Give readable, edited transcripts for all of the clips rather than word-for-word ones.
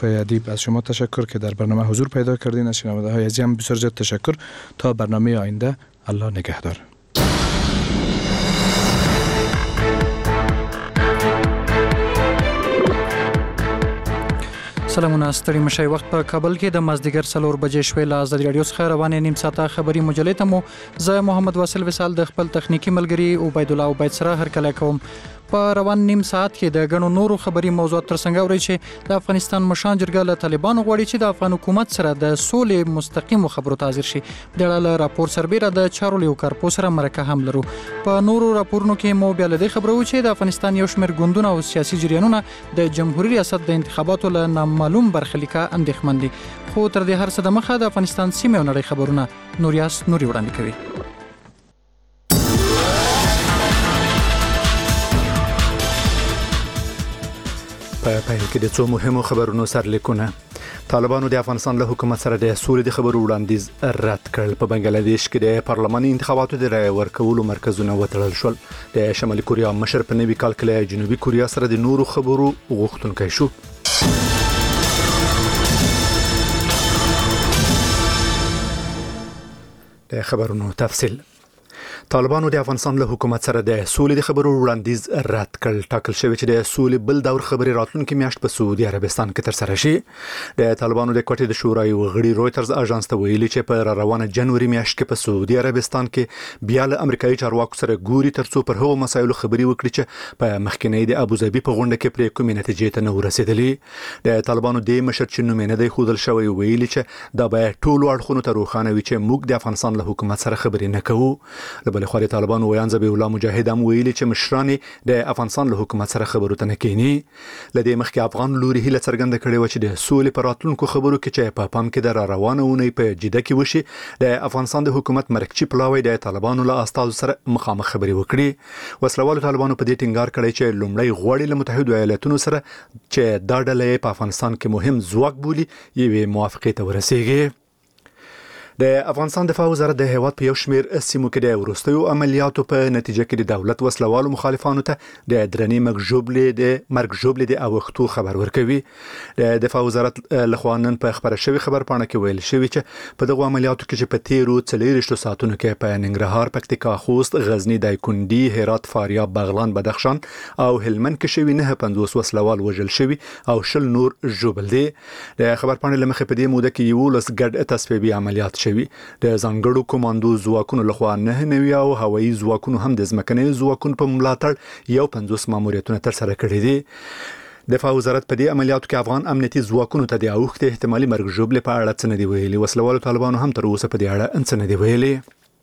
ادیب از شما تشکر که در برنامه حضور پیدا کردین. از شنونده های عزیزم بسیار زیاد تشکر. تا برنامه آینده، الله نگهدار. سلامونه، ستړي مشئ. وخت په کابل کې د مازدیګر 4 بجې شوې. له ازادي راډیو څخه روانې نیم ساعته خبري مجلې ته مو زه محمد واصل وصال د خپل تخنیکی ملګری عبید الله عبید سره هرکلی کوم. په روان نیم ساعت کې د غنو نورو خبري موضوعات ترڅنګ اوري چې د افغانستان مشان جرګه له طالبانو غواړي چې د افغان حکومت سره د سولې مستقیم خبرو ته حاضر شي. د اړه راپور سربېره د چارو لیو کارپو سره مرکه هم لرو. په نورو راپورونو کې مو بیا له دې خبرو چې د افغانستان یو شمېر ګوندونه او سیاسي جریانونه د جمهوریت ریاست د انتخاباتو له نامعلوم برخلیکه اندېښمن دي. خو تر دې هر څه د مخه د افغانستان سیمه او نړۍ خبرونه نوریاس نوري وړاندې کوي. په پیل کې د څو مهمو خبرونو سرلیکونه. طالبانو د افغانستان له حکومت سره د سولې د خبرو وړاندیز رد کړ. په بنگلاديش کې د پارلماني انتخاباتو د رای ورکولو مرکزونه وتړل شول. د شمالي کوریا مشر په نوي کال کې له جنوبي کوریا سره د نورو خبرو غوښتونکی شو. د خبرونو تفصیل. طالبانو د افغانستان له حکومت سره د سولې د خبرو وړاندیز رد کړ. ټاکل شوی چې د سولې بل دور خبري راتلونکي میاشت په سعودي عربستان کې تر سره شي. د طالبانو د کوټې د شورای غړي رويټرز اژانس ته ویلي چې په روانه جنوري میاشت کې په سعودي عربستان کې بیا له امریکایي چارواکو سره ګوري ترڅو پر هغو مسایلو خبري وکړي چې په مخکینی د ابوظبي په غونډه کې پرې کومې نتیجې ته نه ورسېدلې. د طالبانو د مشر چې نوم نه دی خودل شوی ویلي چې دا به ټول اړخونو ته روښانه وي چې موږ د افغانستان له حکومت سره خبري نه کوو. بل خو طالبانو ویان ذبیح الله مجاهد هم ویلي چې مشران د افغانستان له حکومت سره خبرو ته نه کینی. لدې مخکې افغان لوري هیله څرګنده کړې و چې د سولې پر راتلونکو خبرو کې چې په پام کې د روانه اونۍ په جده کې وشي د افغانستان د حکومت مرکزی پلاوی د طالبانو له استازو سره مخامخ خبري وکړي. وسلوالو طالبانو په دې ټینګار کړی چې لومړی غواړي له متحده ایالاتونو سره چې دا ډله په افغانستان کې مهم ځواک بولي یوې موافقې ته ورسیږي. د افغانستان دفاع وزارت د هیواد په یو شمېر سیمو کې د وروستیو عملیاتو په نتیجه کې د دولت وسلوالو مخالفانو ته د درنې مرګ ژوبلې د اوښتو خبر ورکوي. د دفاع وزارت لخوا نن په خبره شوی خبرپاڼه کې ویل شوی چې په دغه عملیاتو کې چې په تیرو 40 ساعتونو کې په ننګرهار، پکتیکا، خوست، غزنی، دایکنډي، هرات، فاریاب، بغلان، بدخشان او هلمند کې شوی 950 وسلوال وژل شوی او 20 نور ژوبل دي. د خبرپاڼې لمخې په دې موده کې 11 ګډ تصفیبي عملیات شوی. د ځانګړو کوماندو ځواکونو لخوا 9 نوي او هوایي ځواکونو هم د ځمکني ځواکونو په ملاتړ یو 50 ماموریتونه تر سره کړي دي. دفاع وزارت په دې عملیاتو کې افغان امنیتي ځواکونو ته د اوښتې احتمالي مرګ ژوبلې په اړه څه نه دی ویلي. وسلوالو طالبانو هم تر اوسه په دې اړه څه نه دی ویلي.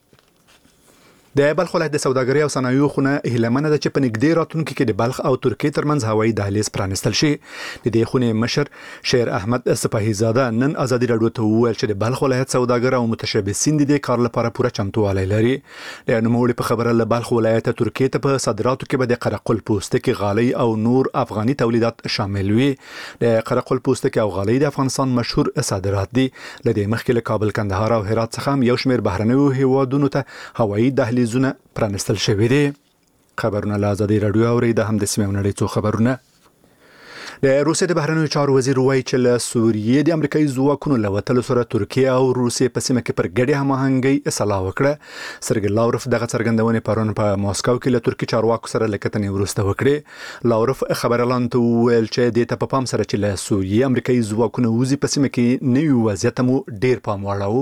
د بلخ ولایت د سوداګرۍ او صنایعو خونه هیلهمنه ده چې په نږدې راتلونکي کې د بلخ او ترکیې ترمنځ هوایي دهلیز پرانستل شي. د دې خونې مشر شیر احمد سپاهی زاده نن ازادي راډیو ته وویل چې د بلخ ولایت سوداګر او متشبثین د دې کار لپاره پوره چمتووالی لري. د نوموړي په خبره له بلخ ولایت ترکیې ته په صادراتو کې به د قرقل پوستکي، غالۍ او نور افغاني تولیدات شامل وي. د قرقل پوستکي او غالۍ د افغانستان مشهور صادرات دي. لدې مخکې له کابل، کندهار او هرات څخه هم یو شمېر بهرنیو هیوادونو ته هوایي دهلیزونه پرانستل شوی دی. خبرونه له ازادي راډیو اوري. د هم د سیمې نړۍ څو خبرونه. د روسیې د بهرنیو چارو وزیر وایي چې له سوریې د امریکایي ځواکونو له وتلو سره ترکیه او روسیې په سیمه کې پر ګډې هماهنګۍ اصلاح وکړه. سرګی لاوروف دغه څرګندونې پرون په ماسکو کې له ترکي چارواکو سره لکتنې وروسته وکړې. لاوروف خبرلاند ته وویل چې د ته په پام سره چې له سوریې امریکایي ځواکونو وځي په سیمه کې نوی وضعیت مو ډیر پام وړاوه.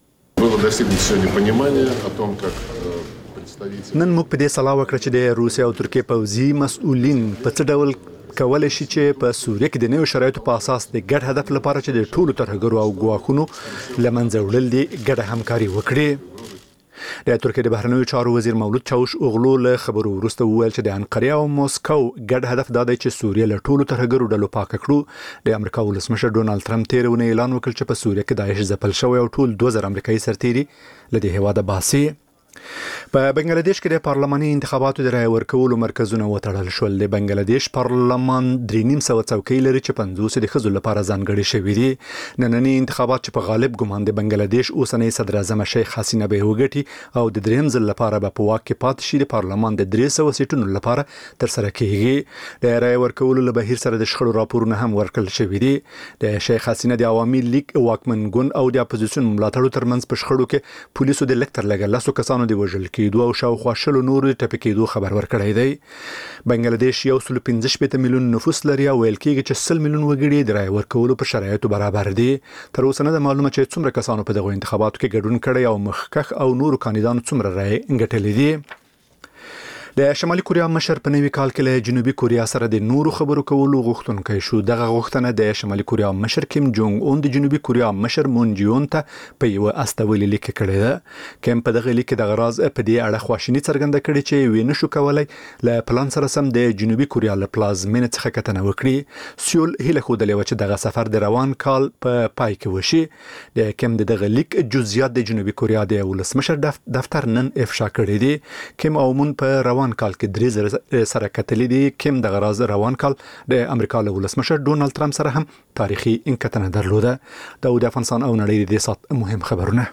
نن موږ په دې سلا وکړه چې د روسیې او ترکیې پوځي مسؤلین په څه ډول کولای شي چې په سوریه کې د نوو شرایطو په اساس د ګډ هدف لپاره چې د ټولو ترهګرو او ګواښونو لمنځه وړل دي ګډه همکاري وکړي. د ترکیې د بهرنیو چارو وزیر مولود چاوش اوغلو له خبرو وروسته وویل چې د انقره او موسکو ګډ هدف دا دی چې سوریه له ټولو ترهګرو ډلو پاک کړو. د امریکا ولسمشر ډونالد ټرمپ تیر ونې اعلان وکړ چې په سوریه کې داعش ځپل شوی او ټول 2000 امریکایي سرتیري له دې هیواده باسي. په بنگلاديش کې د پارلماني انتخاباتو د رای ورکولو مرکزونه وتړل شول. د بنگلاديش پارلمان 3.5 څوکۍ لري چې 50 د ښځو لپاره ځانګړي شوي دي. ننني انتخابات چې په غالب ګمان د بنگلاديش اوسنۍ صدر اعظم شیخ حسینه به وګټي او د دریم ځل لپاره به په واک کې پاتې شي، د پارلمان د 300 سیټونو لپاره تر سره کیږي. د رای ورکولو له بهیر سره د شخړو راپورونه هم ورکړل شوي دي. د شیخ حسینه د عوامي لیگ واکمن ګوند او د اپوزیسیون ملاتړو ترمنځ په شخړو کې پولیسو د لکتر لګل لاسو کسانو د وژل کېدو او شاوخوا شلو نورو ټپي کېدو خبر ورکړی دی. بنگلاديش 115 میلیون نفوس لري او ویل کېږي چې 100 میلیون وګړي د رای ورکولو په شرایطو برابر دي. تر اوسه نه ده معلومه چې څومره کسانو په دغه انتخاباتو کې ګډون کړی او مخکښ او نورو کاندیدانو څومره رای ګټلې دي. د شمالي کوریا مشر په نوي کال کې له جنوبي کوریا سره د نورو خبرو کولو غوښتونکی شو. دغه غوښتنه د شمالي کوریا مشر کیم جونګ اون د جنوبي کوریا مشر مون جیون ته په یو استولي لیک کړی ده. کیم په دغه لیک د غراز په دې اړه خواشینی څرګنده کړي چې وینې شو کولای له پلان سره سم د جنوبي کوریا له پلازمینه څخه کتنه وکړي. سیول هیله خوده لوي چې دغه سفر د روان کال په پای کې وشي. د کیم دغه لیک جزئیات د جنوبي کوریا د ولسمشر دفتر نن افشا کړی دي. کیم او مون په روان کال کې 3 سره کتلې دي. کیم د غراز روان کال د امریکا له ولسمشر ډونالد ترامپ سره هم تاریخي انکتنه درلوده. د افغانستان او نړۍ د سات مهم خبرونه.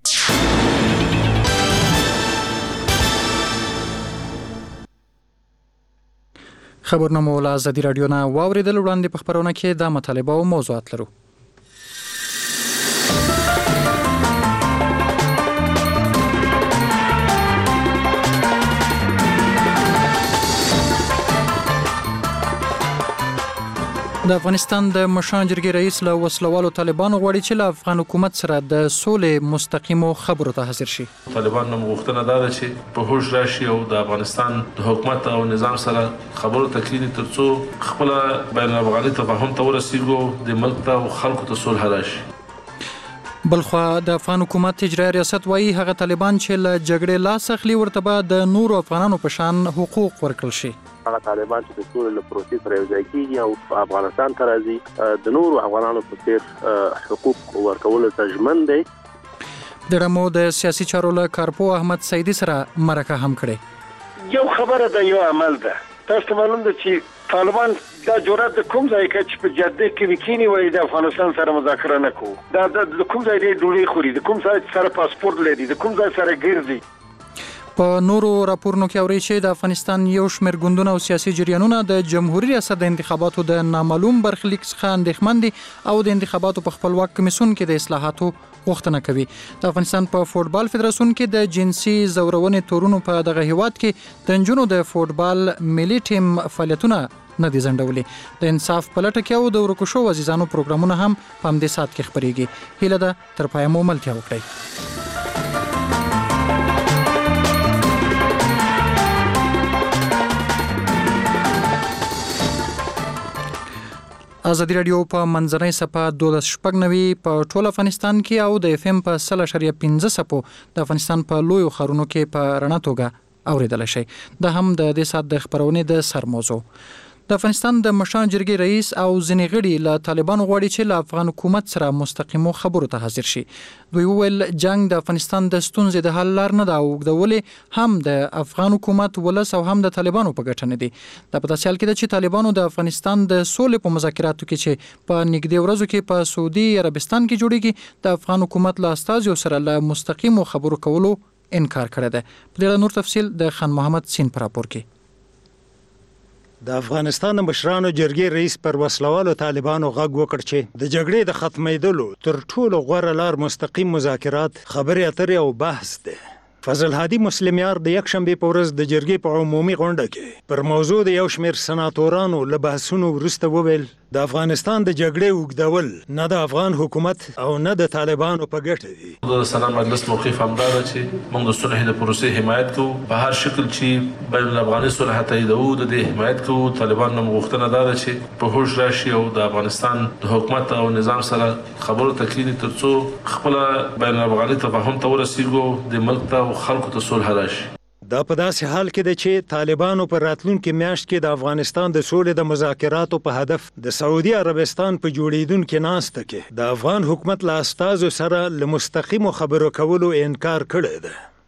خبرنامه ول ازادي رادیو نه واوریدل. وړاندې په خبرونه کې د مطالبه او موضوعات لرو. د افغانستان د مشران جرګې رئیس له وسلوالو طالبانو غواړي چې له افغان حکومت سره د سولې مستقیمو خبرو ته حاضر شي. طالبان نو غوښتنه ده چې په هوش راشي او د افغانستان د حکومت او نظام سره خبرو تکلیدي ترڅو خپل بین الافغاني تفاهم ته ورسیږو، د ملک ته او خلکو ته صلح راشي. بلخوا د افغان حکومت اجرایي ریاست وایي هغه طالبان چې له جګړې لاس اخلي ورته به د نورو افغانانو په شان حقوق ورکړل شي. هغه طالبان چې د سولې له پروسې سره یوځای کېږي او افغانستان ته راځي د نورو افغانانو په څېر حقوق ورکولو ته ژمن دی. د رمو د سیاسي چارو له کارپو احمد سیدي سره مرکه هم کړې. یو خبره ده یو عمل ده. تاسو معلوم ده چې طالبان دا جرأت د کوم ځای کې چې په جده کې وکینی وایي د افغانستان سره مذاکره نه کوو. دا د کوم ځای دی ډوډۍ خوري، د کوم ځای سره پاسپورت لري، د کوم ځای سره ګرځي. په نورو راپورونو کې اوري چې د افغانستان یو شمېر ګوندونه او سیاسي جریانونه د جمهوریت ریاست د انتخاباتو د نامعلوم برخلیک څخه اندېښمن دي او د انتخاباتو په خپلواک کمیسیون کې د اصلاحاتو غوښتنه کوي. د افغانستان په فوټبال فدراسیون کې د جنسي زورونې تورونو په دغه هیواد کې د نجونو د فوټبال ملي ټیم فعالیتونه نه دي ځنډولي. د انصاف په لټه کې او د ورکو شوو عزیزانو پروګرامونه هم په همدې ساعت کې خپرېږي. هیله ده تر پایه مو ملتیا وکړئ. ازادي رادیو په منځنۍ صفحه 12.90 په ټول افغانستان کې او د اف ام په 0.15 صفو د افغانستان په لویو ښارونو کې په رڼا توګه اوریدل شي. دا هم د دې سات د خبرونې د سر موضوع. د افغانستان د مشران جرګې رئیس او ځینې غړي له طالبانو غواړي چې له افغان حکومت سره مستقیمو خبرو ته حاضر شي. دوی وویل جنگ د افغانستان د ستونزې د حل لار نه ده او اوږدولې هم د افغان حکومت ولس او هم د طالبانو په ګټه نه دي. دا په داسې حال کې ده چې طالبانو د افغانستان د سولې په مذاکراتو کې چې په نږدې ورځو کې په سعودي عربستان کې جوړیږي د افغان حکومت له استازو سره له مستقیمو خبرو کولو انکار کړی ده. په دې اړه نور تفصیل د خان محمد سین پر راپور کې. د افغانستان مشرانو جرګې رئیس پر وسلوالو طالبانو غږ وکړ چې د جګړې د ختمېدلو تر ټولو غوره لار مستقیم مذاکرات، خبرې اترې او بحث دی. فضل هادي مسلمیار د یکشنبه په ورځ د جرګې په عمومي غونډه کې پر موضوع د یو شمېر سناتورانو له بحثونو وروسته وویل د افغانستان د جګړې اوږدول نه د افغان حکومت او نه د طالبانو په ګټه دي. د سلام مجلس موقف همدا ده چې موږ د صلح د پروسې حمایت کوو په هر شکل چې بین الافغاني صلح تاییدوو د دې حمایت کوو. طالبان نو غوښتنه ده چې په هوش راشي او د افغانستان د حکومت او نظام سره خبرو تکلیدي ترڅو خپل بین الافغاني تفاهم ته ورسیږو، د ملک ته خلکو ته صلح راشي. دا په داسې حال کې ده چې طالبانو پر راتلونکي میاشت کې د افغانستان د سولې د مذاکراتو په هدف د سعودي عربستان په جوړیدونکې ناسته کې د افغان حکومت له استازو سره له مستقیمو خبرو کولو انکار کړی ده.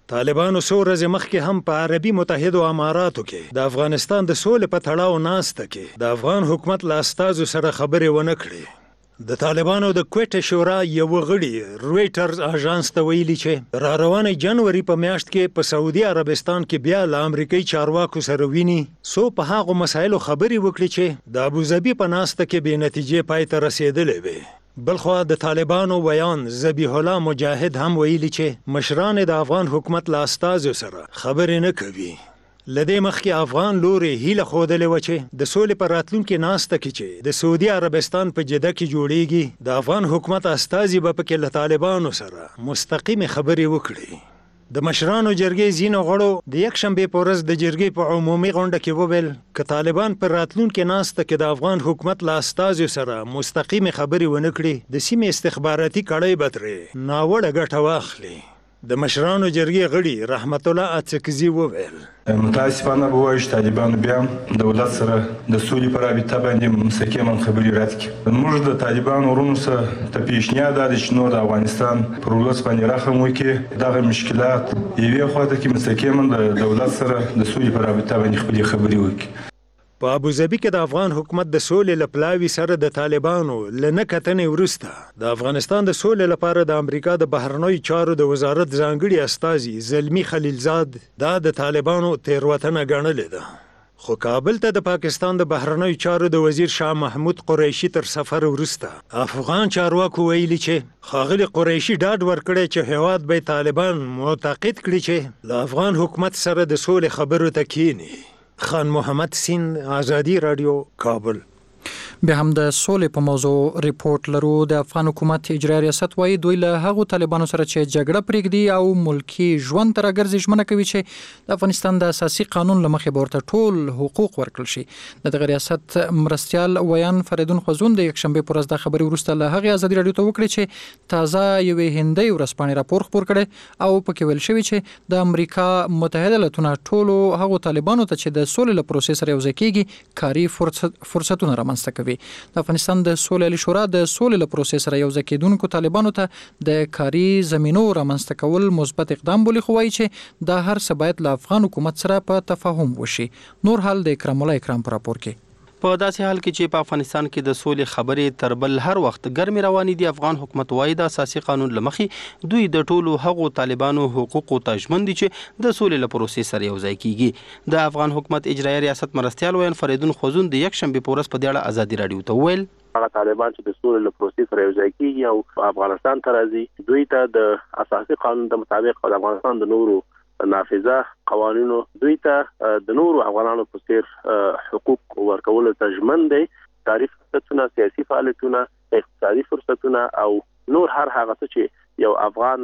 طالبانو څو ورځې مخکې هم په عربي متحدو اماراتو کې د افغانستان د سولې په تړاو ناسته کې د افغان حکومت له استازو سره خبرې ونه کړې. د طالبانو د کویټه شورا یو غړي رويټرز اژانس ته ویلي چې را روانه جنوري په میاشت کې په سعودي عربستان کې بیا له امریکایي چارواکو سره ویني سو په هغه مسایلو خبرې وکړي چې د ابوظبي په ناسته کې بې نتیجې پای ته رسیدلې وي. بلخوا د طالبانو ویان ذبیح الله مجاهد هم ویلي چې مشران د افغان حکومت له استازو سره خبرې نه کوي. لدې مخکې افغان لوري هیله خودلې و چې د سولې پر راتلونکي ناسته کې چې د سعودي عربستان په جده کې جوړیږي د افغان حکومت استازي به پکې له طالبانو سره مستقیم خبرې وکړي. د مشرانو جرګې ځینو غړو د یکشنبې په ورځ د جرګې په عمومي غونډه کې وویل که طالبان پر راتلونکي ناسته کې د افغان حکومت له استازو سره مستقیم خبرې ونه کړي د سیمې استخباراتي کړۍ به ترې ناوړه ګټه واخلي. د مشرانو جرګې غړي رحمت الله اڅکزي وویل متاسفانه به وایي چې طالبانو بیا دولت سره د سولې په رابطه باندې مستقیما خبرې رد کړي. موږ د طالبانو ورونو سره ته پیشنهاد ده چې نور د افغانستان پر ولس باندې رحم وکړي، دغه مشکلات یوې خواته کې مستقیما د دولت سره د سولې په رابطه باندې خپلې خبرې وکړي. په ابوظبي کې د افغان حکومت د سولې لپلاوي سره د طالبانو لنه کتنې وروسته د افغانستان د سولې لپاره د امریکا د بهرنیو چارو د وزارت ځانګړي استازي زلمی خلیلزاد دا د طالبانو تیروتنه ګڼلې ده. خو کابل ته د پاکستان د بهرنیو چارو د وزیر شاه محمود قریشي تر سفر وروسته افغان چارواکو ویلي چې ښاغلي قریشي ډاډ ورکړی چې هیواد به طالبان معتقد کړي چې له افغان حکومت سره د سولې خبرو ته کینی. خان محمد سین، آزادی رادیو، کابل. بیا هم د سولې په موضوع ریپورت لرو. د افغان حکومت اجرایي ریاست وایي دوی له هغو طالبانو سره چې جګړه پرېږدي او ملکی ژوند ته راګرځي ژمنه کوي چې د افغانستان د اساسي قانون له مخې به ورته ټول حقوق ورکړل شي. د دغه ریاست مرستیال ویان فریدون خوځون د یکشنبې په ورځ د خبرې وروسته له هغې ازادي راډیو ته وکړې چې تازه یوې هندۍ ورځپاڼې راپور خپور کړی او پکې ویل شوي چې د امریکا متحده ایالتونه ټولو هغو طالبانو ته چې د سولې له پروسې سره یوځای کېږي کاري فرصتونه رامنځته کوي. د افغانستان د سولې عالي شورا د سولې له پروسې سره یوځای کېدونکو طالبانو ته د کاري زمینو رامنځته کول مثبت اقدام بولي، خو وایي چې دا هر څه باید له افغان حکومت سره په تفاهم وشي. نور حال د اکرام الله اکرام په راپور کې. په داسې حال کې چې په افغانستان کې د سولې خبرې تر بل هر وخت ګرمې روانې دي، افغان حکومت وایي د اساسي قانون له مخې دوی د ټولو هغو طالبانو حقوقو ته ژمن دي چې د سولې له پروسې سره یوځای کیږي. د افغان حکومت اجرایي ریاست مرستیال ویان فریدون خوځون د یکشنبې په ورځ په دې اړه ازادي راډیو ته وویل هغه طالبان چې د سولې له پروسې سره یوځای کیږي او افغانستان ته راځي دوی ته د اساسي قانون د مطابق د افغانستان د نورو نافذه قوانینو دوی ته د نورو افغانانو په څیر حقوق ورکول ته ژمن دي. کاري فرصتونه، سیاسي فعالیتونه، اقتصادي فرصتونه او نور هر هغه څه چې یو افغان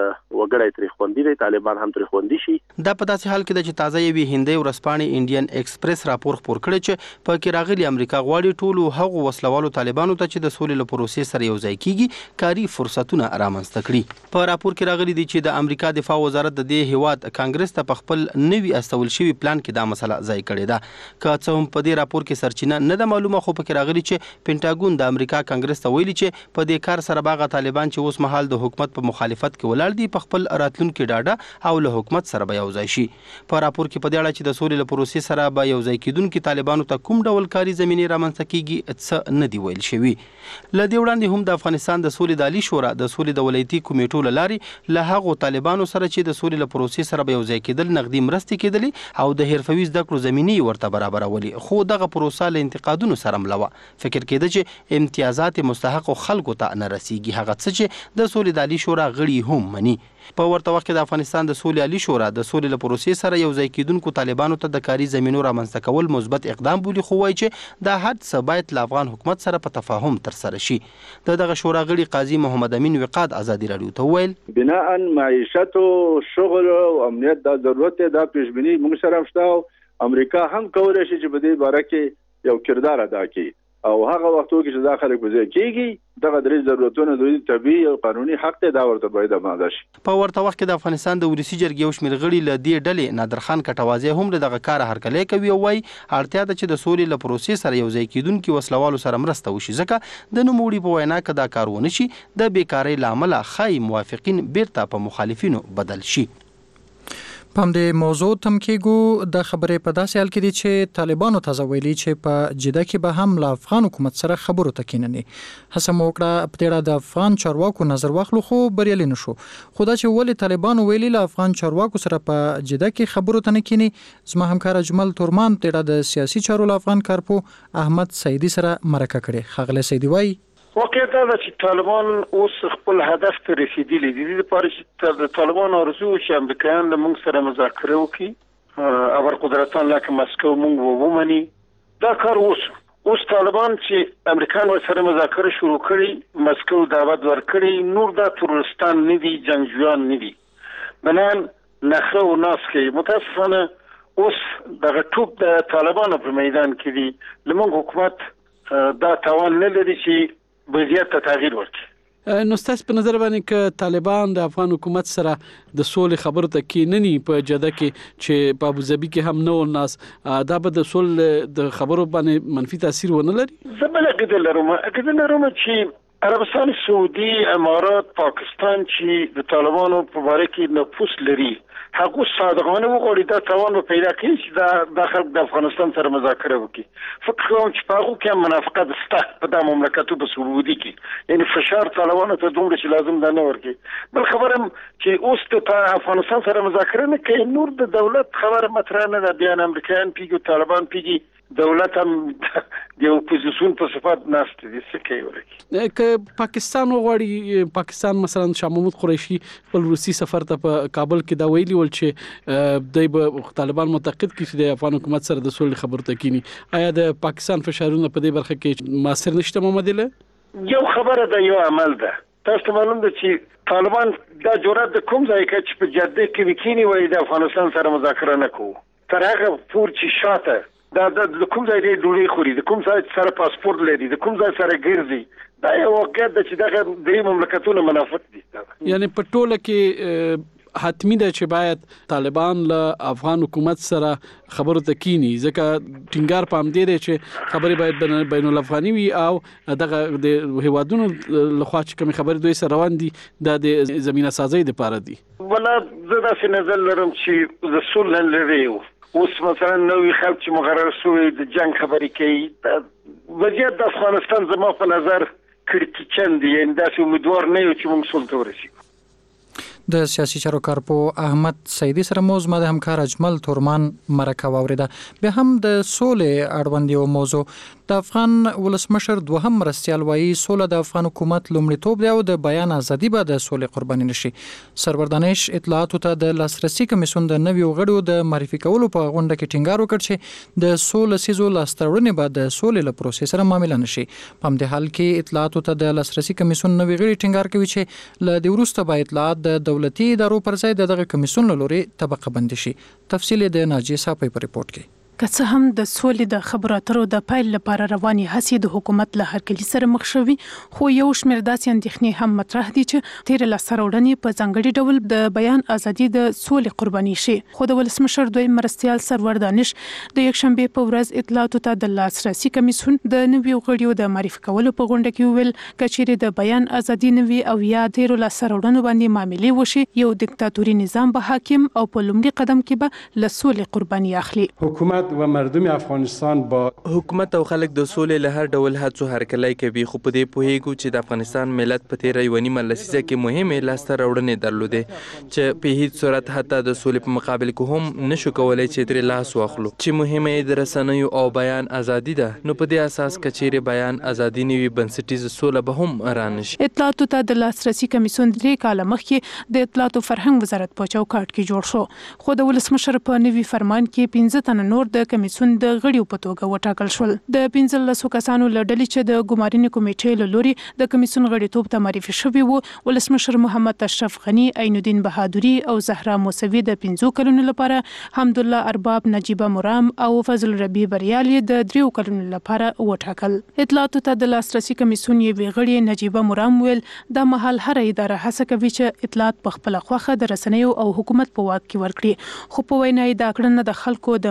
وګړی ترې خوندي دی طالبان هم ترې خوندي شي. دا په داسې حال کې ده چې تازه یوې هندۍ ورځپاڼې انډین ایکسپریس راپور خپور کړی چې په کې راغلي امریکا غواړي ټولو هغو وسلوالو طالبانو ته چې د سولې له پروسې سره یوځای کیږي کاري فرصتونه رامنځته کړي. په راپور کې راغلي دي چې د امریکا دفاع وزارت د دې هیواد کانګرس ته په خپل نوي استول شوي پلان کې دا مسله ځای کړې ده. که څه هم په دې راپور کې سرچینه نه ده معلومه، خو په کې راغلي چې پینټاګون د امریکا کانګرس ته ویلي چې په دې کار سره باغه طالبان چې اوس مهال د حکومت په مخالفت کې ولاړ دي په خپل راتلونکي ډاډه او له حکومت سره به یوځای شي. په راپور کې په دې اړه چې د سولې له پروسې سره به یوځای کېدونکي طالبانو ته کوم ډول کاري زمینې رامنځته کیږي څه نه دی ویل شوي. له دې وړاندې هم د افغانستان د سولې د عالي شورا د سولې د ولایتي کمیټو له لارې له هغو طالبانو سره چې د سولې له پروسې سره به یوځای کېدل نغدي مرستې کېدلې او د حرفوي زده کړو زمینې ورته برابرولي، خو دغه پروسه له انتقادونو سره مله وه. فکر کېده چې امتیازات مستحقو خلکو ته نه رسیږي، هغه څه چې د سولې د عالي شورا غړي هم مني. په ورته وخت کې د افغانستان د سولې عالي شورا د سولې له پروسې سره یوځای کېدونکو طالبانو ته د کاري زمینو رامنځته کول مثبت اقدام بولي، خو وایي چې دا هر څه باید له افغان حکومت سره په تفاهم ترسره شي. دغه شورا غړي قاضي محمد امین وقاد ازادي راډیو ته وویل بناء معیشت او شغل او امنیت د ضرورت د پیشبینی موږ سره شته امریکا هم کولای شي چې په دې باره کې یو کردار ادا کړي او هغه وختو کې چې دا خلک وځي کېږي دغه درې ضرورتونه دوی طبيعي او قانوني حق ته دا ورته باید اماده شي. په ورته وخت کې د افغانستان د ولسی جرګې یو شمېر غړي له دې ډلې نادر خان کټوازی هم له دغه کار هرکلی کوي او وايي اړتیا ده چې د سولې له پروسې سره یوځای کېدونکي وسلوالو سره مرسته وشي، ځکه د نوموړي په وینا که دا کار ونه شي د بیکارۍ له امله ښایي موافقین بیرته په مخالفینو بدل شي. په همدې موضوع تم کېږو. د خبرې په داسې حال کې دي چې طالبانو تازه ویلي چې په جده کې به هم له افغان حکومت سره خبرو ته کېنني. هڅه مو وکړه په تېره د افغان چارواکو نظر واخلو خو بریالي نه شو. خو دا چې ولې طالبانو ویلي له افغان چارواکو سره په جده کې خبرو ته نه کېني، زما همکار اجمل تورمان په تېره د سیاسي چارو له افغان کارپو احمد سعیدي سره مرکه کړې. ښاغلی سعیدي وایي واقع دا ده چې طالبان اوس خپل هدف ته رسیدلي دي. د لپاره چې د طالبان ارزو چې امریکایان له موږ سره مذاکره وکړي، ابرقدرتان لکه مسکو موږ ومني، دا کار اوس طالبان چې امریکایان سره مذاکره شروع کړي، مسکو دعوت ورکړي، نور دا ترورستان نه دي، جنگجویان نه دي، بنان نخره و ناس کوي. متاسفانه اوس دغه ټوپ د طالبانو په میدان کې دي. لمونږ حکومت دا توان نه لري چې وضعیت ته تغییر ورکړي. نو ستاسو په نظر باندې ک طالبان د افغان حکومت سره د سولې خبرو ته کېنني په جده کې چې په ابوظبي کې هم نو ناس دا به د سولې د خبرو باندې منفي تاثیر ونه لري؟ زه بل عقیده لرم چې عربستان سعودي، امارات، پاکستان چې د طالبانو په باره کې نفوذ لري، هغه صادقانه وغواړي دا توان به پیدا کړي چې د خلک د افغانستان سره مذاکره وکړي. فکر کوم چې په هغه کې منافقت شته په د مملکتو په سعودي کې، یعنی فشار طالبانو ته دومره چې لازم ده نه ورکړي. بل خبره چې اوس د افغانستان سره مذاکره نه کوي، نور د دولت خبره مطرح نه ده. بیا امریکایان پیږي، طالبان پیږي، دولت هم د اپوزیسیون په صفات ناشته دي. څه کوي ورکی که پاکستان وغواړي، پاکستان مثلا شاه محمود قریشي خپل روسي سفر ته په کابل کې دا ویلي ول چې دوی به طالبان معتقد کړي چې د افغان حکومت سره د سولې خبرو ته کینی. آیا د پاکستان فشارونه په دې برخه کې مؤثر نشته؟ محمد یو خبره ده، یو عمل ده. تاسو معلوم ده چې طالبان دا جرأت د کوم ځای کې چې په جده کې وکینی وایي د افغانستان سره مذاکره نه کوو، تر هغه پور چې شاته دا د کوم ځای دی ډوډۍ خوري، د کوم ځای سره پاسپورت لري، د کوم ځای سره ګرځي، دا یو واقعیت ده چې دغه درې مملکتونو منافق دي. یعنی په ټوله کې حتمی ده چې باید طالبان له افغان حکومت سره خبرو ته کینی، ځکه ټینګار پام دی چې خبرې باید بین الافغاني وي او دغه د هیوادونو لخوا چې کوم خبرې دوی سره روان دي د زمينه سازي لپاره دي. ولا زه داسې نظر لرم چې د سولې لري اوس مثلا نوې خلک چې مقرر شوی د جنگ خبرې کوي. وضعیت د افغانستان زما په نظر کړکېچن دی، یعنې داسې امیدوار نه یو چې موږ سولې ته ورسېږو. د سیاسي چارو کارپو احمد سعیدي سره مو زما د همکار اجمل تورمان مرکه واوریده. بیا هم د سولې اړوند یو موضوع، د افغان ولسمشر دوهم مرستیال وایي سوله د افغان حکومت لومړیتوب دی او د بیان ازادي به د سولې قرباني نشي. سرور دانش اطلاعاتو ته د لاسرسي کمیسیون د نویو غړو د معرفي کولو په غونډه کې ټینګار وکړ چې د سولې سیزو لاسته به د سولې له پروسې سره معامله نشي. په همدې حال کې اطلاعاتو ته د لاسرسي کمیسیون نوی غړي ټینګار کوي چې له دې وروسته به اطلاعات د دولتي ادارو پر ځای دغه کمیسیون له لوري طبقه بندي شي. تفصیل د ناجیه صاحب په ریپورت کې. که څه هم د سولې د خبرو اترو د پایل لپاره رواني هڅې د حکومت له هرکلي سره مخ شوي، خو یو شمېر داسې اندېښنې هم مطرح دي چې تېره لاسته راوړنې په ځانګړي ډول د بیان ازادي د سولې قرباني شي. خو د ولسمشر دویم مرستیال سرور دانش د یکشنبې په ورځ اطلاعاتو ته د لاسرسي کمیسیون د نویو غړیو د معرفي کولو په غونډه کې وویل که چیرې د بیان ازادي نه وي او یا تېرو لاسته راوړنو باندې معاملې وشي، یو دیکتاتوري نظام به حاکم او په لومړي قدم کې به له سولې قرباني اخلي. حکومت و مردم افغانستان با حکومت او خلک د سولې له هر ډول هڅو هرکلی کوي، خو په دې پوهیږو چې د افغانستان ملت په تیره یوه نیمه لسیزه کې مهمې لاسته راوړنې درلودې چې په هیڅ صورت حتی د سولې په مقابل کې هم نشو کولی چې ترې لاس واخلو، چې مهمه یې د رسنیو او بیان ازادي ده. نو په دې اساس که چیرې بیان ازادي نه وي، بنسټیزه سوله به هم رانشي. اطلاعاتو ته د لاسرسي کمیسیون 3 کاله مخکې د اطلاعاتو فرهنګ وزارت په چوکاټ کې جوړ شو، خو د ولسمشر په نوي فرمان کې 15 تنه نور د کمیسیون د غړیو په توګه وټاکل شول. د 15 کسانو له ډلې چې د ګمارنې کمیټې له لوري د کمیسیون غړیتوب ته معرفي شوي وو، ولسمشر محمد اشرف غني، عین الدین بهادري او زهرا موسوي د 15 کلونو لپاره، حمدالله ارباب، نجیبه مرام او فضل ربی بریال د 3 کلونو لپاره وټاکل. اطلاعاتو ته د لاسرسي کمیسیون یوې غړي نجیبه مرام ویل دا مهال هر اداره هڅه کوي چې اطلاعات په خپل خوخه د رسنیو او حکومت په واک کې ورکړي، خو په وینا یې دا کړنه د خلکو د منلو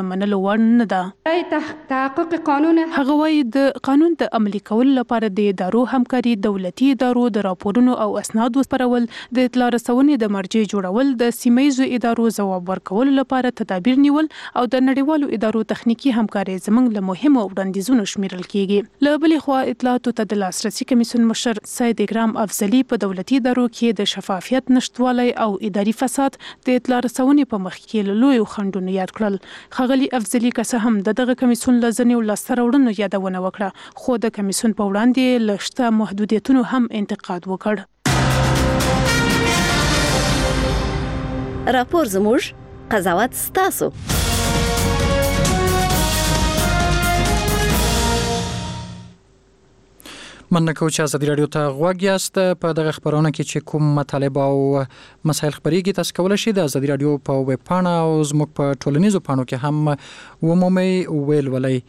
وړ نه ده. تحقق قانون هغه وایي د قانون د عملي کولو لپاره د ادارو همکاري، دولتي ادارو د راپورونو او اسنادو خپرول، د اطلاع رسونې د مرجع جوړول، د سیمه‌ییزو ادارو ځواب ورکولو لپاره تدابیر نیول او د نړیوالو ادارو تخنیکی همکاري زموږ له مهمو وړاندیزونو شمیرل کیږي. له بلې خوا اطلاعاتو ته د لاسرسي کمیسیون مشر سید اکرام افضلي په دولتي ادارو کې د شفافیت نشټوالی او اداري فساد د اطلاع رسونې په مخ کې له لویو خنډونو یاد کړل. ښاغلي افضلي که څه هم دغه کمیسیون له ځینو لاسته راوړنو یادونه وکړه، خو د کمیسیون په وړاندې له شته محدودیتونو هم انتقاد وکړ. راپور زموږ، قضاوت ستاسو. مننه کوم چې ازادي راډیو ته غوږ یاست. په دغه خبرونه کې چې کوم مطالب او مسایل خبرېږي تاسو کولی شئ د ازادي راډیو په ویب پاڼه او زموږ په ټولنیزو پاڼو کې هم ومومئ ولولئ.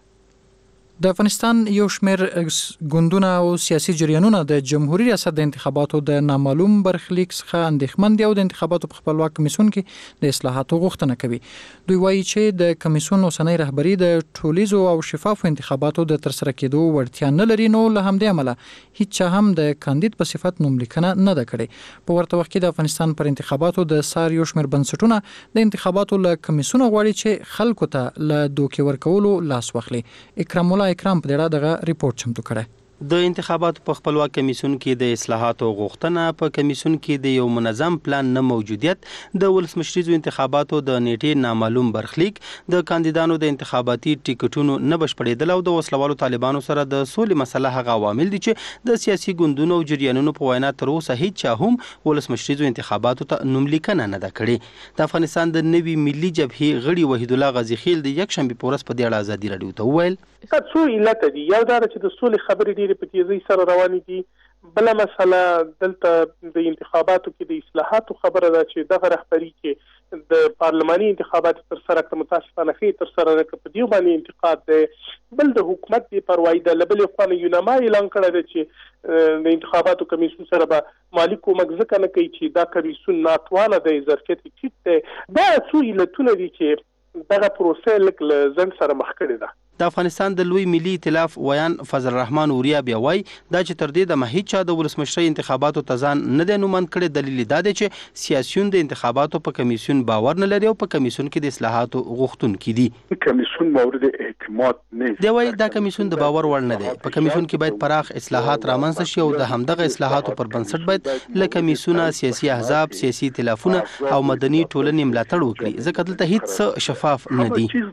د افغانستان یو شمېر ګوندونه او سیاسي جریانونه د جمهوریت ریاست د انتخاباتو د نامعلوم برخلیک څخه اندېښمن دي او د انتخاباتو په خپلواک کمیسیون کې د اصلاحاتو غوښتنه کوي. دوی وایي چې د کمیسیون اوسنۍ رهبري د ټولیزو او شفافو انتخاباتو د ترسره کېدو وړتیا نه لري، نو له همدې امله هیڅ چا هم د کاندید په صفت نوملیکنه نه ده کړې. په ورته وخت کې د افغانستان پر انتخاباتو د سار یو شمېر بنسټونه د انتخاباتو له کمیسیونه غواړي چې خلکو ته له دوکې ورکولو لاس واخلي. اکرام په دغه ریپورت چمتو کړی. د انتخاباتو په خپلواک کمیسیون کې د اصلاحاتو غوښتنه، په کمیسیون کې د یو منظم پلان نه موجودیت، د ولسمشریزو انتخاباتو د نیټې نامعلوم برخلیک، د کاندیدانو د انتخاباتي ټیکټونو نه بشپړېدل او د وسلوالو طالبانو سره د سولې مسله هغه عوامل دي چې د سیاسي ګوندونو او جریانونو په وینا تر اوسه هیڅ چا هم ولسمشریزو انتخاباتو ته نوملیکنه نه ده کړې. د افغانستان د نوي ملي جبهې غړي وحید الله غازي خیل د یکشنبې په ورځ په دې اړه ازادي راډیو ته وویل څو علت دي. یو دا چې د سولې خبرې ډېرې په تیزۍ سره روانې دي. بله مسله دلته د انتخاباتو کې د اصلاحاتو خبره ده چې دغه رهبري کې د پارلماني انتخاباتو تر سره کړه متاسفانه ښې تر سره نه کړه، په دې باندې انتقاد دی. بل د حکومت بې پروایي ده. له بلې خوا نه یوناما اعلان کړی دی چې د انتخاباتو کمیسیون سره به مالي کومک ځکه نه کوي چې دا کمیسیون ناتوانه دی، ظرفیت یې ټیټ دی. دا څو علتونه دي چې دغه پروسه لږ له ځنډ سره مخ کړې ده. د افغانستان د لوی ملي ائتلاف ویان فضل الرحمن اوریا بیا وایي دا چې تر دې د هیڅ چا د ولسمشرۍ انتخاباتو ته ځان نه دی نوماند کړی. دلیل دا دی چې سیاسیون د انتخاباتو په کمیسیون باور نه لري او په کمیسیون کې د اصلاحاتو غوښتونکي دي. کمیسیون مورد اعتماد نه دی. وایي دا کمیسیون د باور وړ نه دی. په کمیسیون کې باید پراخ اصلاحات رامنځته شي او د همدغه اصلاحاتو پر بنسټ باید له کمیسیونه سیاسي احزاب، سیاسي ائتلافونه او مدني ټولنې ملاتړ وکړي، ځکه دلته هیڅ شفاف نه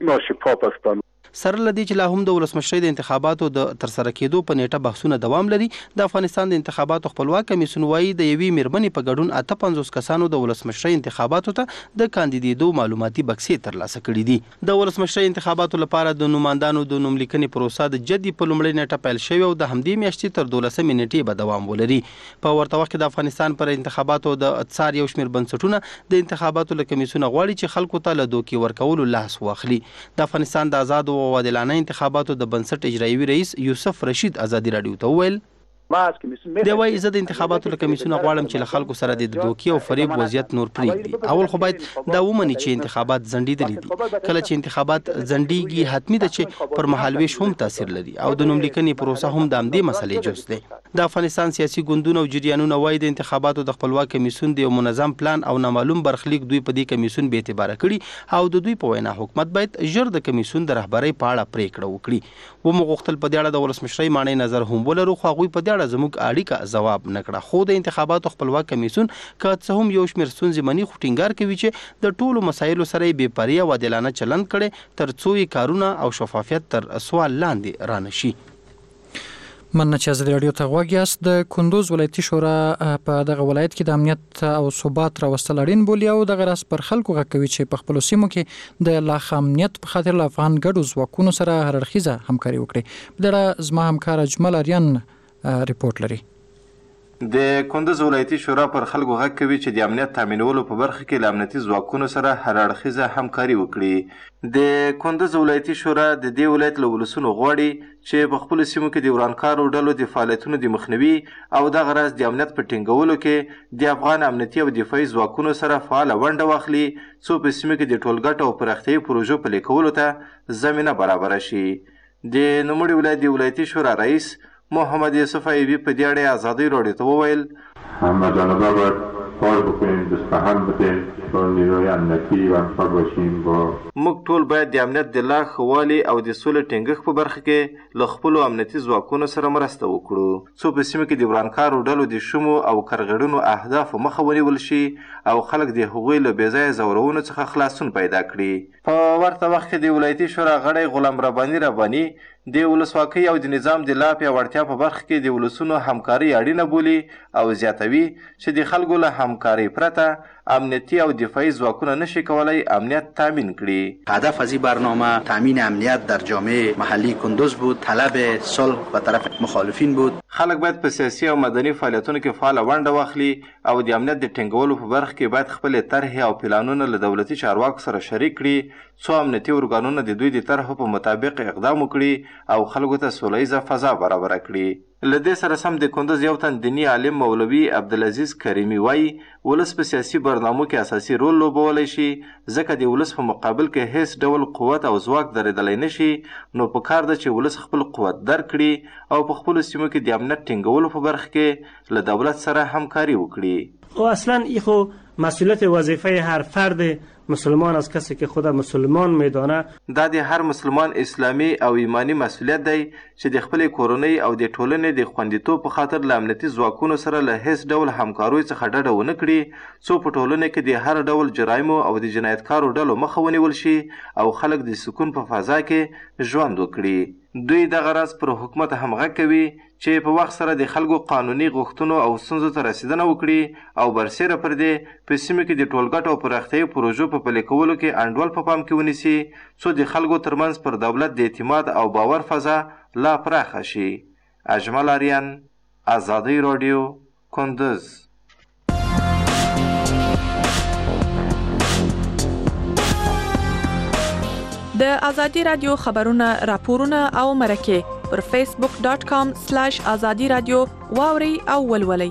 دي. سره لدی چې لا هم د ولسمشرۍ د انتخاباتو د ترسره کېدو په نیټه بحثونه دوام لري. د افغانستان د انتخاباتو خپلواک کمیسیون وایي د یوې میرمنې په ګډون 58 کسانو د ولسمشرۍ انتخاباتو ته د کاندیدېدو معلوماتي بکسې ترلاسه کړي دي. د ولسمشرۍ انتخاباتو لپاره د نوماندانو د نوملیکنې پروسه د جدي په لومړۍ نیټه پیل شوې او د همدې میاشتې تر 12 نیټې به دوام ولري. په ورته وخت کې د افغانستان پر انتخاباتو د څار یو شمېر بنسټونه د انتخاباتو له کمیسیونه غواړي چې خلکو ته له دوکې ورکولو لاس واخلي. د افغانستان د آزادو او عادلانه انتخاباتو د بنسټ اجرایوي رئیس یوسف رشید ازادي راډیو ته وویل دی وایي زه د انتخاباتو له کمیسیونه غواړم چې له خلکو سره د دوکې او فریب وضعیت نور پرېږدي. اول خو باید دا ومني چې انتخابات ځنډېدلي دي. کله چې انتخابات ځنډېږي حتمي ده چې پر مهالویش هم تاثیر لري او د نوملیکنې پروسه هم د همدې مسلې جز دی. د افغانستان سیاسي ګوندونه او جریانونه وایي د انتخاباتو د خپلواک کمیسیون د یو منظم پلان او نامعلوم برخلیک دوی په دې کمیسیون بې اعتباره کړي او د دوی په وینا حکومت باید ژر د کمیسیون د رهبرۍ په اړه پریکړه وکړي. ومو غوښتل په دې اړه د ولسمشرۍ ماڼۍ نظر هم ولرو، خو هغوی په دې اړه زموږ اړیکه ځواب نکړه. خو د انتخاباتو خپلواک کمیسیون که څه هم یو شمېر ستونزې مني، خو ټینګار کوي چې د ټولو مسایلو سره یې بې پرې او عادلانه چلند کړی تر څو یې کارونه او شفافیت تر سوال لاندې رانشي. مننه چې ازادي راډیو ته غوږ یاست. د کندوز ولایتي شورا په دغه ولایت کې د امنیت او ثبات راوستل اړین بولي او دغه راس پر خلکو غږ کوي چې په خپلو سیمو کې د لا ښه امنیت په خاطر له افغان ګډو ځواکونو سره هر اړخیزه همکاري وکړي. په دې اړه زما همکار اجمل اریان ریپورت لري. د کندوز ولایتي شورا پر خلکو غږ کوي چې د امنیت تامینولو په برخه کې له امنیتي ځواکونو سره هر اړخیزه همکاري وکړي. د کندوز ولایتي شورا د دې ولایت له ولسونو غواړي چې په خپلو سیمو کې د ورانکارو ډلو د فعالیتونو د مخنیوي او دغه راز د امنیت په ټینګولو کې د افغان امنیتي او دفاعي ځواکونو سره فعاله ونډه واخلي څو په سیمه کې د ټولګټو او پراختیايي پروژو پلي کولو ته زمینه برابره شي. د نوموړي ولایت د ولایتي شورا رئیس محمد یوسف ایوبی په دې اړه ازادي راډیو ته وویل همه جانبه باید کار بکنیم، دستخوان بدیم تا نیروی امنیتي و همکار باشیم با موږ ټول باید د امنیت د لا ښه والي او د سولې ټینګښت په برخه کې له خپلو امنیتي ځواکونو سره مرسته وکړو څو په سیمه کې د ورانکارو ډلو د شومو او کرغړنو اهدافو مخه ونیول شي او خلک د هغوی له بېځایه ځورونو څخه خلاصون پیدا کړي. په ورته وخت کې د ولایتي شورا غړی غلام رباني د ولسواکۍ او د نظام د لا پیاوړتیا په برخه کې د ولسونو همکاري اړینه بولي او زیاتوي چې د خلکو له همکارۍ پرته امنیتی او دفاعی ځواکونه نشي کولای امنیت تامین کړي. هدف از این برنامه تامین امنیت در جامعه محلی کندوز بود، طلب صلح و طرف مخالفین بود. خلک باید په سیاسي او مدني فعالیتونو کې فعاله ونډه واخلي او د امنیت د ټینګولو په برخه کې باید خپلې طرحې او پلانونه له دولتي چارواکو سره شریک کړي څو امنیتي ارګانونه د دوی د طرحو په مطابق اقدام وکړي او خلکو ته سوله ییزه فضا برابره کړي. له دې سره سم د کندوز یو تن دیني عالم مولوي عبدالعزیز کریمي وایي ولس په سیاسي برنامو کې اساسي رول لوبولی شي ځکه د ولس په مقابل کې هیڅ ډول قوت او ځواک درېدلی نشي نو پکار ده چې ولس خپل قوت درک کړي او په خپلو سیمو کې د امنیت ټینګولو په برخه کې له دولت سره همکاري وکړي. و اصلا ای خو مسئولیت وظیفه هر فرد مسلمان از کسی که خود مسلمان میدانه دا د هر مسلمان اسلامی او ایمانی مسئولیت دی چې د خپلې کورنۍ او د ټولنې د خوندیتوب په خاطر له امنیتي ځواکونو سره له هیڅ ډول همکاریو څخه ډډه ونه کړي څو په ټولنه کې د هر ډول جرایمو او د جنایتکارو ډلو مخه ونیول شي او خلک د سکون په فضا کې ژوند وکړي. دوی دغه راز پر حکومت هم غږ کوي چې په وخت سره د خلکو قانوني غوښتنو او ستونزو ته رسیدنه وکړي او برسیره پر دې په سیمه کې د ټولګټو او پراختیايي پروژو په پلي کولو کې انډول په پام کې ونیسي څو د خلکو ترمنځ پر دولت د اعتماد او باور فضا لا پراخه شي. اجمل آریان، ازادي راډیو، کندوز. د ازادي رادیو خبرونه، راپورونه او مرکې پر facebook.com/azadi radio واوري او ولولئ.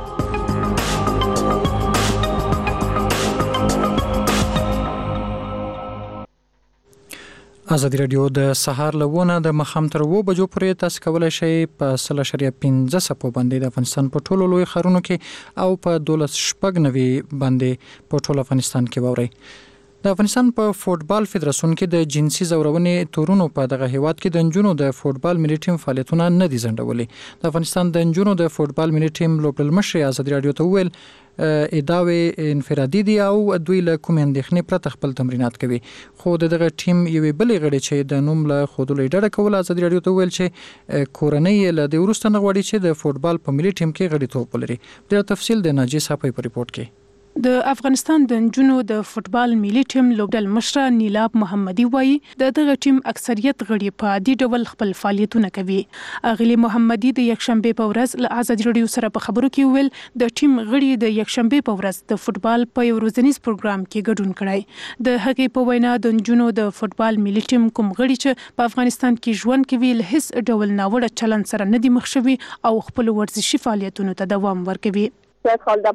ازادي رادیو د سهار لونه د مخام تر 2 بجو پورې تاسو کولای شئ په 0.15 سپو باندې د افغانستان په ټولو لوی ښارونو کې او په 12.90 باندې په ټول افغانستان کې واورئ. د افغانستان په فوتبال فدراسیون کې د جنسي زورونې تورونو په دغه هیواد کې د نجونو د فوتبال ملي ټیم فعالیتونه نه دي ځنډولي. د افغانستان د نجونو د فوتبال ملي ټیم لوبډل مشر ازادي رادیو ته ویل اداوي انفرادي دي او دوی له کوم اندېښنې پرته خپل تمرینات کوي خو دغه ټیم یوې بلې غړي چې د نوم له خودلې ډډه کول ازادي رادیو ته ویل چې کورنۍ له د ورسته نغوړي چې د فوتبال په ملي ټیم کې غړیتوب ولري. د تفصیل د ناجی صاحب په ریپورت کې د افغانستان د نجونو د فوتبال ملي ټیم لوبډل مشر نیلاب محمدي وایي د دغه ټیم اکثریت غړي په عادي ډول خپل فعالیتونه کوي. اغلی محمدي د یکشنبه په ورځ له ازادي رادیو سره په خبرو کې ویل د ټیم غړي د یکشنبه په ورځ د فوتبال په یو ورځنیز پروګرام کې ګډون کړی. د هغې په وینا د نجونو د فوتبال ملي ټیم کوم غړي چې په افغانستان کې ژوند کوي له هیڅ ډول ناوړه چلند سره نه دي مخ شوي او خپل ورزشي فعالیتونو ته دوام ورکوي. خالده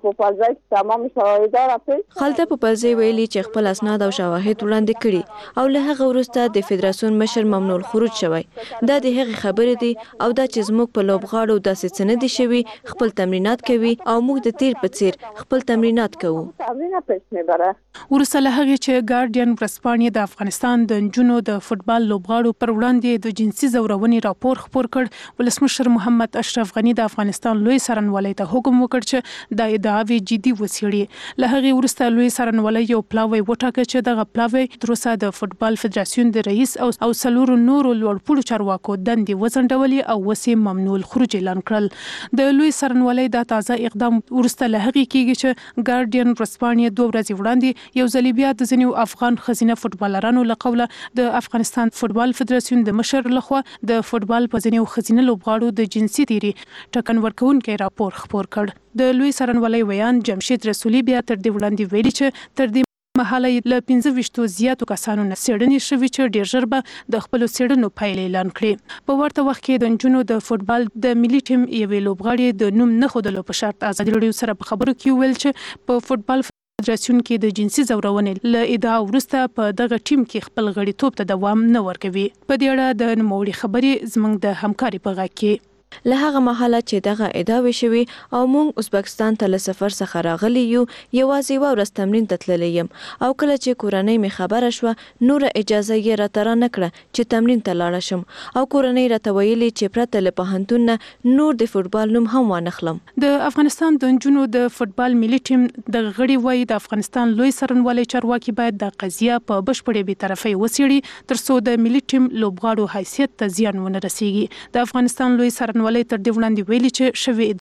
پوپلزی ویلي چې خپل اسناد او شواهد وړاندې کړي او له هغه وروسته د فدراسیون مشر ممنوع الخروج شوی. دا د هغې خبرې دي او دا چې زموږ په لوبغاړو داسې څه نه دي شوي. خپل تمرینات کوي او موږ د تیر په څیر خپل تمرینات کوو. ورسره له هغې چې ګارډین ورځپاڼې د افغانستان د نجونو د فوتبال لوبغاړو پر وړاندې د جنسي زورونې راپور خپور کړ، ولسمشر محمد اشرف غنی د افغانستان لوی څارنوالۍ ته حکم وکړ چې د ادعاوی جدي وسیړي له هغه وروسته لوی سرنولۍ یو پلاوی وټاکه چې دغه پلاوی تر اوسه د فوتبال فدراسیون د رئیس او سلورو نورو لوړپوړو چارواکو دندې وځنډولې او وسې ممنوع الخروج اعلان کړل د لوی سرنولۍ د تازه اقدام وروسته له هغه کېږي چې ګارډین ورځپاڼې 2 ورځې وړاندې یو ځل بیا د ځینو افغان خزینه فوتبالرانو له قوله د افغانستان فوتبال فدراسیون د مشر لخوا د فوتبال په ځینو خزینه لوبغاړو د جنسي تیری ټکن ورکونکي راپور خپور کړ د لوی سرنولۍ ویان جمشید رسولي بیا تر دې وړاندې ویلي چې تر دې مهاله له 15 زیاتو کسانو نه څېړنې شوې چې ډېر ژر به د خپل څېړنو پایلې اعلان کړي په ورته وخت کې د نجونو د فوتبال د ملي ټیم یوې لوبغاړې د نوم نه ښودلو په شرط ازادي راډیو سره په خبرو کې ویل چې په فوتبال فدراسیون کې د جنسي زورونې له ادعا وروسته په دغه ټیم کې خپل غړیتوب ته دوام نه ورکوي په دې اړه د نوموړي خبرې زموږ د همکاري په غږ کې له هغه مهاله چې دغه ادعاوې شوي او موږ ازبکستان ته له سفر څخه راغلي یو یوازې یوه ورځ تمرین ته تللی یم او کله چې کورنۍ مې خبره شوه نوره اجازه یې راته رانه کړه چې تمرین ته لاړه شم او کورنۍ راته ویلي چې پرته له پوهنتون نه نور د فوتبال نوم هم وانخلم. د افغانستان د نجونو د فوتبال ملي ټیم د غړي وایي د افغانستان لوی سرنولۍ چارواکي باید د قضیه په بشپړې بېطرفۍ وڅېړي ترڅو د ملي ټیم لوبغاړو حیثیت ته زیان ونه رسیږي. د افغانستان لوی سرنولۍ تر دې وړاندې ویلي چې شوې